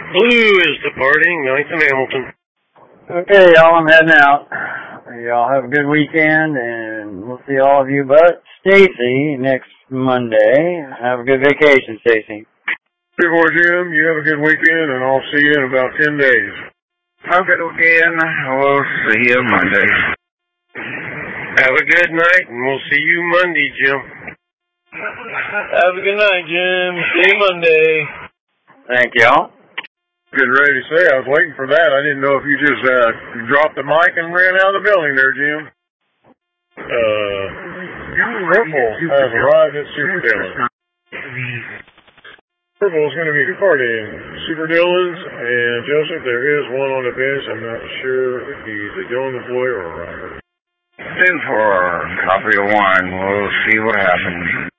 Blue is departing 9th and Hamilton. Okay, y'all, I'm heading out. Y'all have a good weekend, and we'll see all of you but Stacy next Monday. Have a good vacation, Stacy. Hey, boy, Jim, you have a good weekend, and I'll see you in about 10 days. Have a good weekend. We'll see you Monday. Have a good night, and we'll see you Monday, Jim. Have a good night, Jim. See you Monday. Thank y'all. Getting ready to say, I was waiting for that. I didn't know if you just dropped the mic and ran out of the building there, Jim. Purple has arrived at Super Dillon. Purple is going to be departing Super Dillon's, and Joseph, there is one on the bench. I'm not sure if he's a Dillon employee or a rider. In for a copy of wine. We'll see what happens.